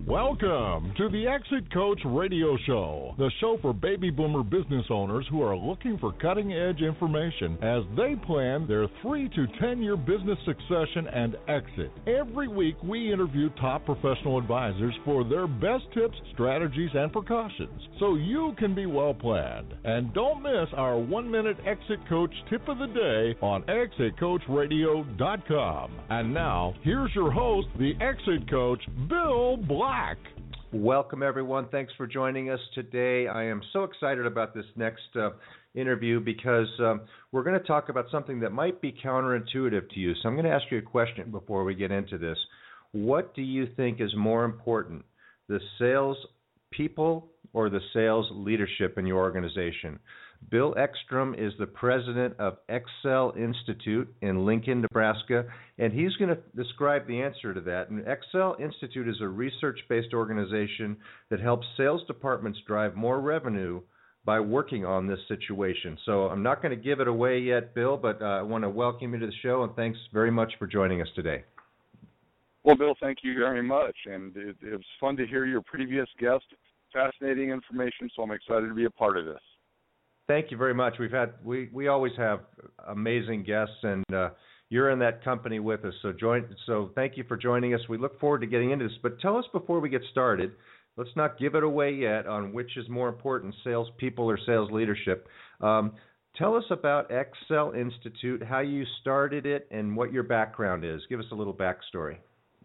Welcome to the Exit Coach Radio Show, the show for baby boomer business owners who are looking for cutting-edge information as they plan their 3 to 10-year business succession and exit. Every week, we interview top professional advisors for their best tips, strategies, and precautions so you can be well-planned. And don't miss our 1-minute Exit Coach tip of the day on ExitCoachRadio.com. And now, here's your host, the Exit Coach, Bill Black. Welcome, everyone. Thanks for joining us today. I am so excited about this next interview because we're going to talk about something that might be counterintuitive to you. So I'm going to ask you a question before we get into this. What do you think is more important, the sales people or the sales leadership in your organization? Bill Ekstrom is the president of Excel Institute in Lincoln, Nebraska, and he's going to describe the answer to that. And Excel Institute is a research-based organization that helps sales departments drive more revenue by working on this situation. So I'm not going to give it away yet, Bill, but I want to welcome you to the show, and thanks very much for joining us today. Well, Bill, thank you very much, and it was fun to hear your previous guest. Fascinating information, so I'm excited to be a part of this. Thank you very much. We always have amazing guests, and you're in that company with us. So thank you for joining us. We look forward to getting into this. But tell us before we get started. Let's not give it away yet on which is more important, sales people or sales leadership. Tell us about Excel Institute, how you started it, and what your background is. Give us a little backstory.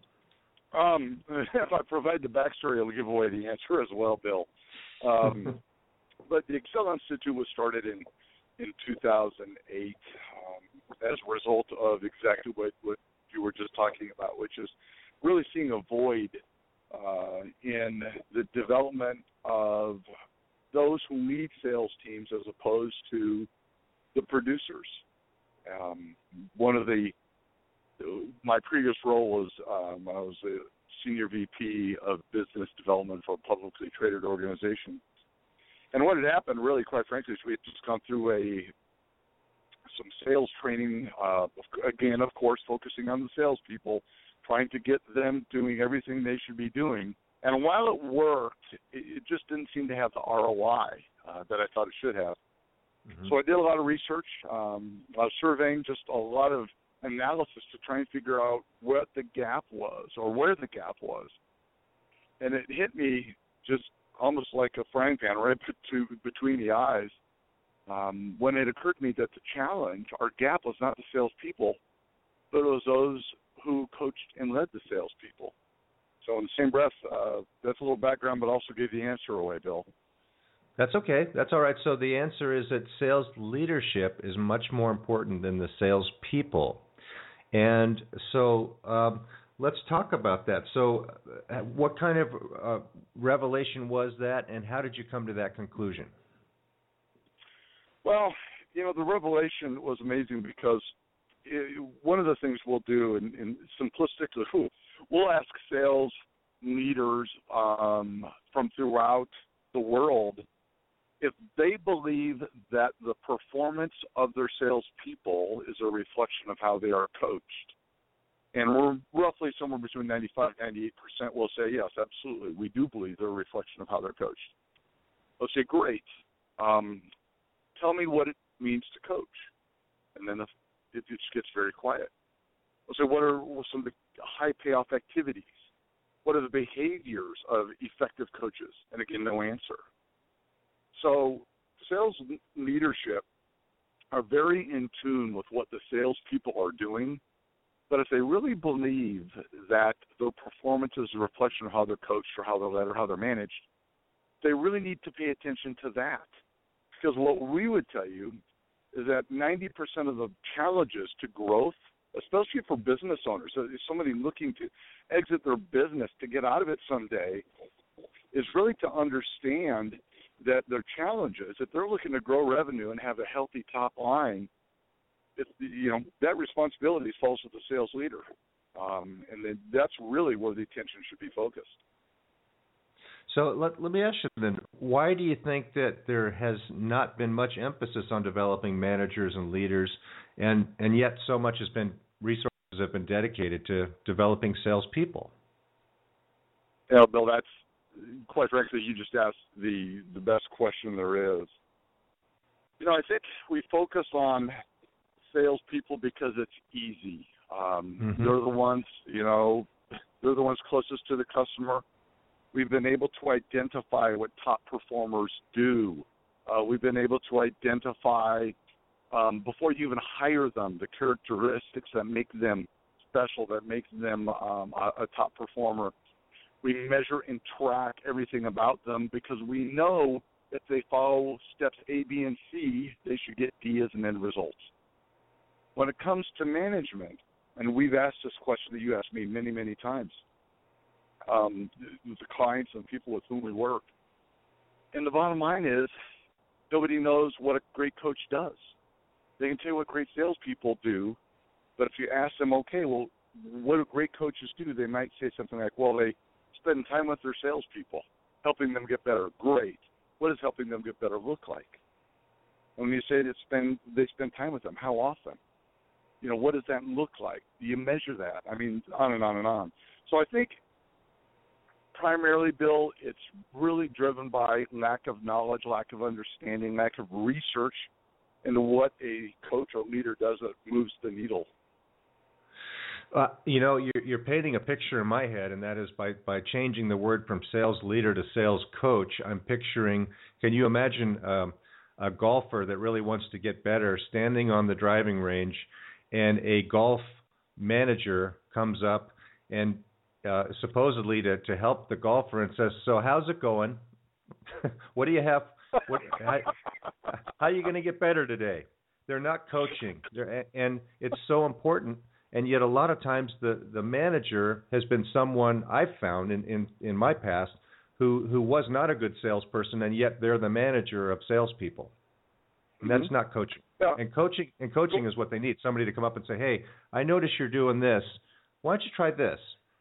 If I provide the backstory, I'll give away the answer as well, Bill. But the Excel Institute was started in 2008 as a result of exactly what you were just talking about, which is really seeing a void in the development of those who lead sales teams as opposed to the producers. My previous role was I was a senior VP of business development for a publicly traded organization. And what had happened, really, quite frankly, is we had just gone through some sales training, again, of course, focusing on the salespeople, trying to get them doing everything they should be doing. And while it worked, it just didn't seem to have the ROI that I thought it should have. Mm-hmm. So I did a lot of research, a lot of surveying, just a lot of analysis to try and figure out what the gap was or where the gap was. And it hit me just almost like a frying pan right between the eyes when it occurred to me that the challenge, our gap, was not the salespeople, but it was those who coached and led the salespeople. So in the same breath, that's a little background, but also gave the answer away, Bill. That's okay. That's all right. So the answer is that sales leadership is much more important than the salespeople. And so let's talk about that. So what kind of revelation was that, and how did you come to that conclusion? Well, the revelation was amazing because one of the things we'll do, in simplistically, we'll ask sales leaders from throughout the world if they believe that the performance of their salespeople is a reflection of how they are coached. And we're roughly somewhere between 95 and 98% will say, yes, absolutely. We do believe they're a reflection of how they're coached. They'll say, great. Tell me what it means to coach. And then it just gets very quiet. They'll say, what are some of the high payoff activities? What are the behaviors of effective coaches? And again, no answer. So sales leadership are very in tune with what the salespeople are doing. But if they really believe that their performance is a reflection of how they're coached or how they're led or how they're managed, they really need to pay attention to that. Because what we would tell you is that 90% of the challenges to growth, especially for business owners, so somebody looking to exit their business to get out of it someday, is really to understand that their challenges, if they're looking to grow revenue and have a healthy top line, that responsibility falls with the sales leader. And then that's really where the attention should be focused. So let me ask you then, why do you think that there has not been much emphasis on developing managers and leaders, and yet so much resources have been dedicated to developing salespeople? Bill, that's quite frankly, you just asked the best question there is. I think we focus on salespeople because it's easy. They're the ones, they're the ones closest to the customer. We've been able to identify what top performers do. We've been able to identify, before you even hire them, the characteristics that make them special, that make them a top performer. We measure and track everything about them because we know if they follow steps A, B, and C, they should get D as an end result. When it comes to management, and we've asked this question that you asked me many, many times, the clients and people with whom we work, and the bottom line is nobody knows what a great coach does. They can tell you what great salespeople do, but if you ask them, okay, well, what do great coaches do? They might say something like, well, they spend time with their salespeople, helping them get better. Great. What does helping them get better look like? And when you say they spend time with them, how often? What does that look like? Do you measure that? I mean, on and on and on. So I think primarily, Bill, it's really driven by lack of knowledge, lack of understanding, lack of research into what a coach or leader does that moves the needle. You're painting a picture in my head, and that is by changing the word from sales leader to sales coach, I'm picturing, can you imagine a golfer that really wants to get better standing on the driving range, and a golf manager comes up and supposedly to help the golfer and says, so how's it going? What do you have? How are you going to get better today? They're not coaching. And it's so important. And yet a lot of times the manager has been someone I've found in my past who was not a good salesperson, and yet they're the manager of salespeople. And that's not coaching. Yeah. And coaching is what they need, somebody to come up and say, hey, I notice you're doing this. Why don't you try this?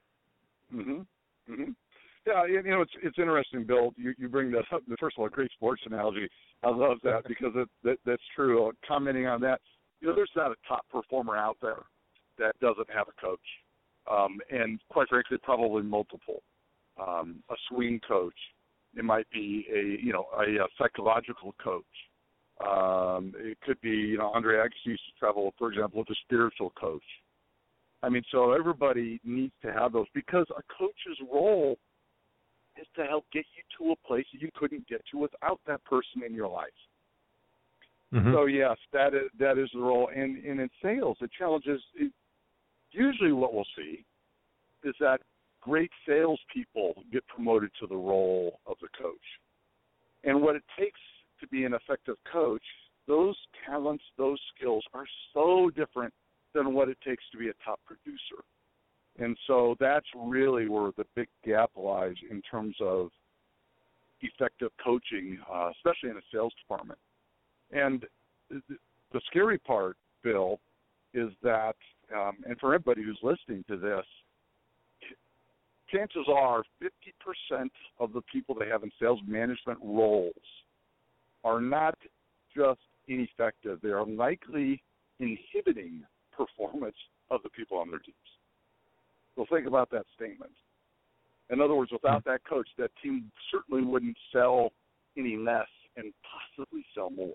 Yeah, it's interesting, Bill. You bring that up. First of all, a great sports analogy. I love that because that's true. Commenting on that, there's not a top performer out there that doesn't have a coach, and quite frankly, probably multiple. A swing coach. It might be a psychological coach. It could be, Andre Agassi used to travel, for example, with a spiritual coach. I mean, so everybody needs to have those because a coach's role is to help get you to a place that you couldn't get to without that person in your life. So, yes, that is the role. And in sales, the challenge is usually what we'll see is that great salespeople get promoted to the role of the coach. And what it takes to be an effective coach, those talents, those skills are so different than what it takes to be a top producer. And so that's really where the big gap lies in terms of effective coaching, especially in a sales department. And the scary part, Bill, is that, and for everybody who's listening to this, chances are 50% of the people they have in sales management roles are not just ineffective. They are likely inhibiting performance of the people on their teams. So think about that statement. In other words, without that coach, that team certainly wouldn't sell any less and possibly sell more.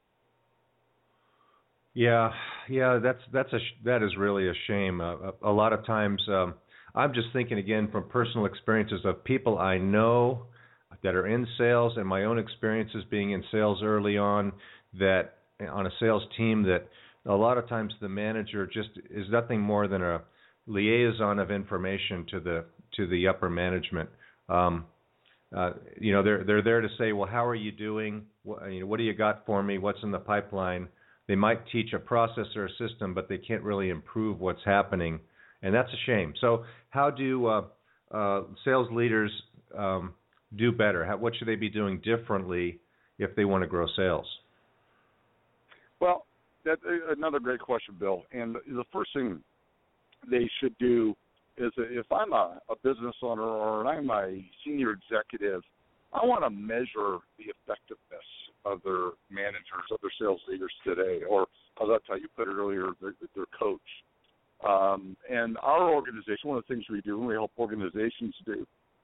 Yeah, that is really a shame. A lot of times, I'm just thinking again from personal experiences of people I know that are in sales, and my own experiences being in sales early on, that on a sales team, that a lot of times the manager just is nothing more than a liaison of information to the upper management. They're there to say, well, how are you doing? What do you got for me? What's in the pipeline? They might teach a process or a system, but they can't really improve what's happening, and that's a shame. So how do sales leaders do better? What should they be doing differently if they want to grow sales? Well, that's another great question, Bill. And the first thing they should do is, if I'm a business owner or I'm a senior executive, I want to measure the effectiveness of their managers, of their sales leaders today, or that's how you put it earlier, their coach. And our organization, one of the things we do and we help organizations do,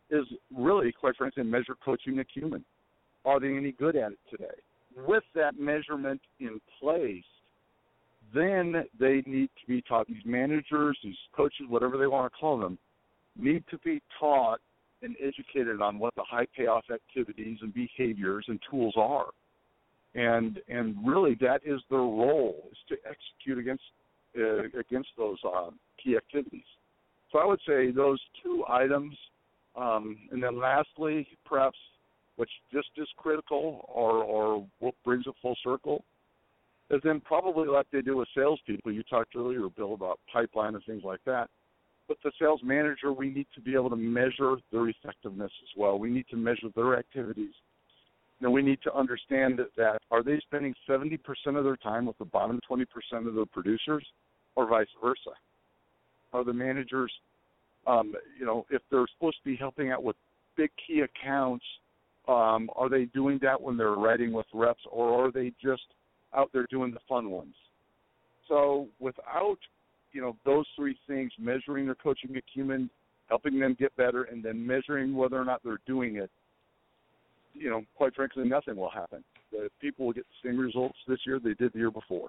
is really, quite frankly, measure coaching acumen. Are they any good at it today? With that measurement in place, then they need to be taught. These managers, these coaches, whatever they want to call them, need to be taught and educated on what the high payoff activities and behaviors and tools are. And really that is their role, is to execute against those key activities. So I would say those two items, and then lastly, perhaps what's just as critical or what brings it full circle, is then probably like they do with salespeople. You talked earlier, Bill, about pipeline and things like that. But the sales manager, we need to be able to measure their effectiveness as well. We need to measure their activities. And we need to understand that are they spending 70% of their time with the bottom 20% of the producers, or vice versa? Are the managers, if they're supposed to be helping out with big key accounts, are they doing that when they're writing with reps, or are they just out there doing the fun ones? So without, those three things, measuring their coaching acumen, helping them get better, and then measuring whether or not they're doing it, quite frankly, nothing will happen. The people will get the same results this year they did the year before.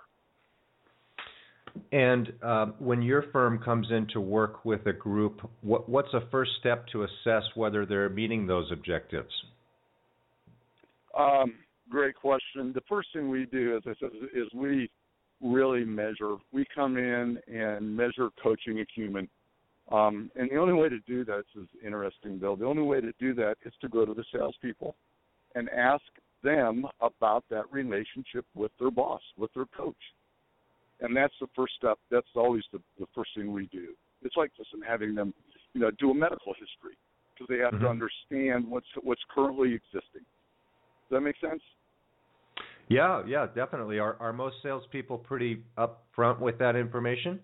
And when your firm comes in to work with a group, what's a first step to assess whether they're meeting those objectives? Great question. The first thing we do, as I said, is we really measure. We come in and measure coaching acumen. And the only way to do that, this is interesting, Bill, the only way to do that is to go to the salespeople and ask them about that relationship with their boss, with their coach. And that's the first step. That's always the first thing we do. It's like just having them, do a medical history, because they have to understand what's currently existing. Does that make sense? Yeah, definitely. Are most salespeople pretty upfront with that information?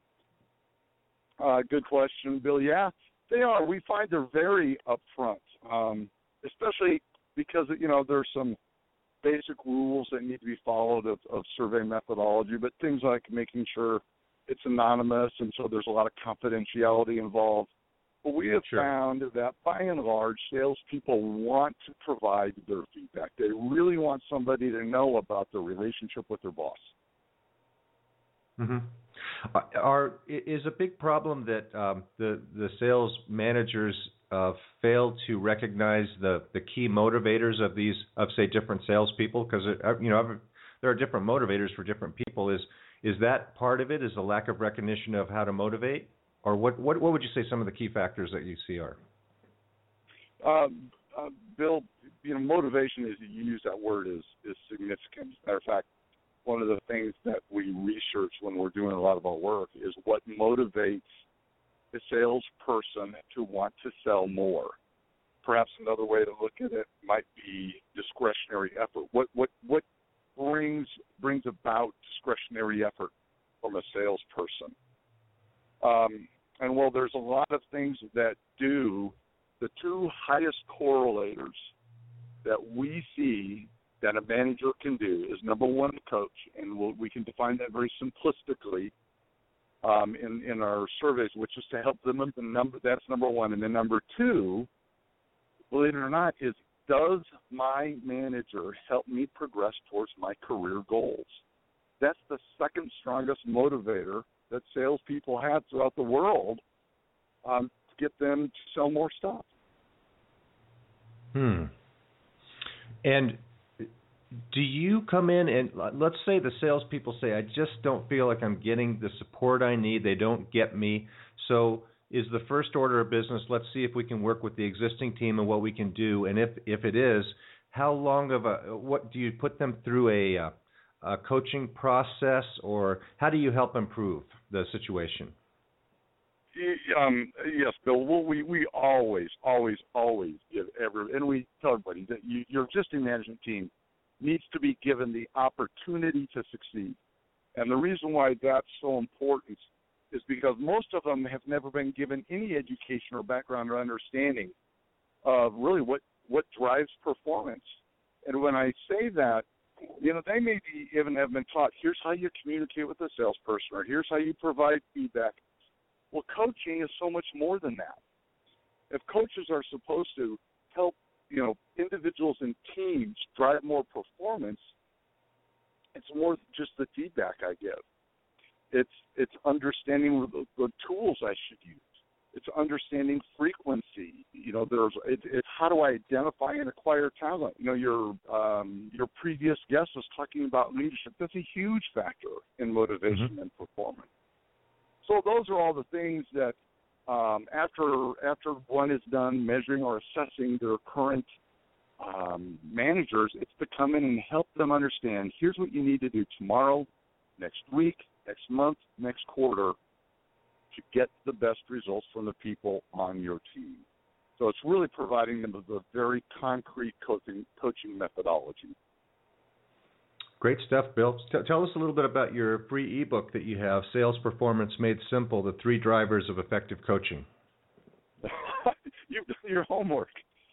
Good question, Bill. Yeah, they are. We find they're very upfront, especially because, there's some basic rules that need to be followed of survey methodology, but things like making sure it's anonymous, and so there's a lot of confidentiality involved. But we have found that by and large, salespeople want to provide their feedback. They really want somebody to know about the relationship with their boss. Mm-hmm. Is a big problem that the sales managers fail to recognize the key motivators of say different salespeople? Because there are different motivators for different people. Is that part of it? Is the lack of recognition of how to motivate, or what would you say some of the key factors that you see are? Bill, motivation, as you use that word, is significant. As a matter of fact, one of the things that we research when we're doing a lot of our work is what motivates a salesperson to want to sell more. Perhaps another way to look at it might be discretionary effort. What brings about discretionary effort from a salesperson? And while there's a lot of things that do, the two highest correlators that we see that a manager can do is, number one, the coach, and we can define that very simplistically in our surveys, which is to help them with the number. That's number one. And then number two, believe it or not, is does my manager help me progress towards my career goals? That's the second strongest motivator that salespeople have throughout the world to get them to sell more stuff. And do you come in and let's say the salespeople say, I just don't feel like I'm getting the support I need. They don't get me. So is the first order of business, let's see if we can work with the existing team and what we can do. And if it is, how long of what do you put them through a coaching process, or how do you help improve the situation? Yes, Bill. Well, we always give and we tell everybody that your existing management team needs to be given the opportunity to succeed. And the reason why that's so important is because most of them have never been given any education or background or understanding of really what drives performance. And when I say that, they may even have been taught, here's how you communicate with a salesperson, or here's how you provide feedback. Well, coaching is so much more than that. If coaches are supposed to help, individuals and teams drive more performance, it's more just the feedback I give. It's understanding the tools I should use. It's understanding frequency. It's how do I identify and acquire talent. Your previous guest was talking about leadership. That's a huge factor in motivation and performance. So those are all the things that after one is done measuring or assessing their current managers, it's to come in and help them understand, here's what you need to do tomorrow, next week, next month, next quarter to get the best results from the people on your team. So it's really providing them with a very concrete coaching methodology. Great stuff, Bill. Tell us a little bit about your free ebook that you have, Sales Performance Made Simple, the 3 Drivers of Effective Coaching. You've done your homework.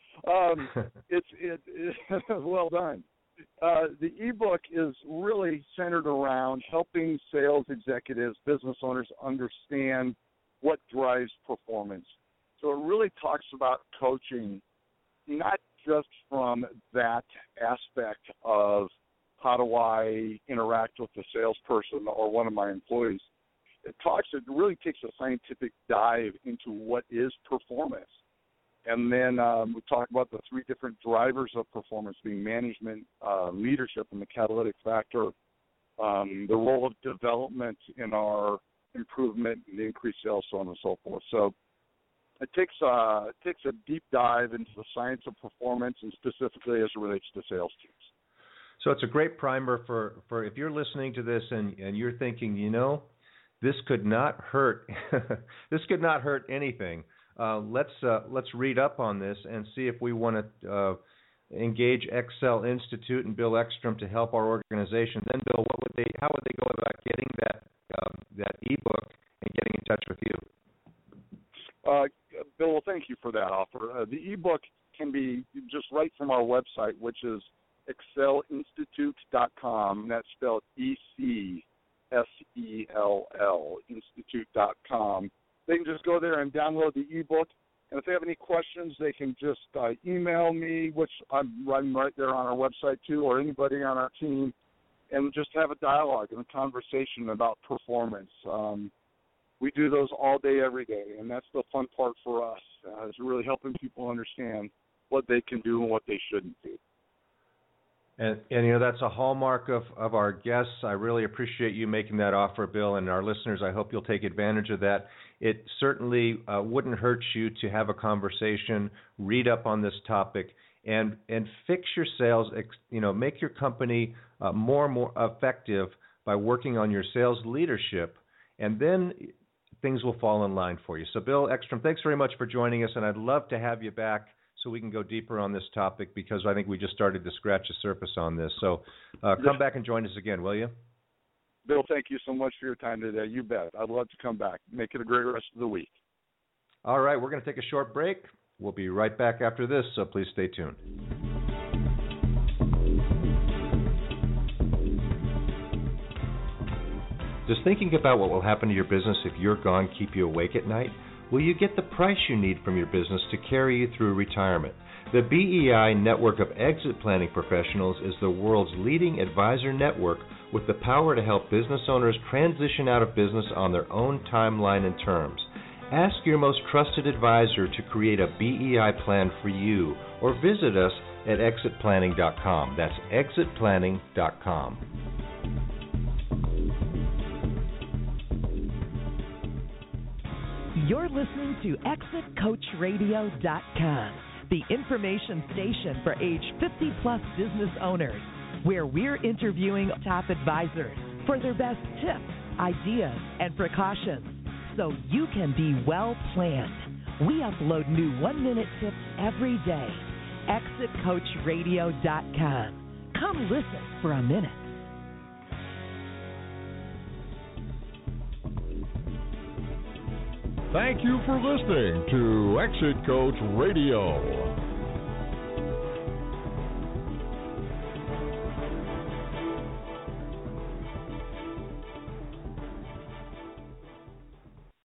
It's well done. The ebook is really centered around helping sales executives, business owners understand what drives performance. So it really talks about coaching, not just from that aspect of how do I interact with the salesperson or one of my employees. It really takes a scientific dive into what is performance. And then we talk about the 3 different drivers of performance being management, leadership, and the catalytic factor, the role of development in our improvement and increased sales, so on and so forth. So it takes a deep dive into the science of performance and specifically as it relates to sales teams. So it's a great primer for if you're listening to this and you're thinking, this could not hurt. This could not hurt anything. Let's read up on this and see if we want to engage Excel Institute and Bill Ekstrom to help our organization. Then, Bill, how would they go about getting that ebook and getting in touch with you? Bill, well, thank you for that offer. The ebook can be just right from our website, which is excelinstitute.com. That's spelled ECSELL, institute.com. They can just go there and download the ebook. And if they have any questions, they can just email me, which I'm right there on our website too, or anybody on our team, and just have a dialogue and a conversation about performance. We do those all day, every day, and that's the fun part for us, is really helping people understand what they can do and what they shouldn't do. And that's a hallmark of our guests. I really appreciate you making that offer, Bill, and our listeners, I hope you'll take advantage of that. It certainly wouldn't hurt you to have a conversation, read up on this topic, and fix your sales, make your company more and more effective by working on your sales leadership, and then things will fall in line for you. So, Bill Ekstrom, thanks very much for joining us, and I'd love to have you back so we can go deeper on this topic because I think we just started to scratch the surface on this. So come back and join us again, will you? Bill, thank you so much for your time today. You bet. I'd love to come back. Make it a great rest of the week. All right, we're going to take a short break. We'll be right back after this, so please stay tuned. Does thinking about what will happen to your business if you're gone keep you awake at night? Will you get the price you need from your business to carry you through retirement? The BEI network of exit planning professionals is the world's leading advisor network with the power to help business owners transition out of business on their own timeline and terms. Ask your most trusted advisor to create a BEI plan for you or visit us at exitplanning.com. That's exitplanning.com. You're listening to ExitCoachRadio.com, the information station for age 50-plus business owners, where we're interviewing top advisors for their best tips, ideas, and precautions, so you can be well planned. We upload new 1-minute tips every day. ExitCoachRadio.com. Come listen for a minute. Thank you for listening to Exit Coach Radio.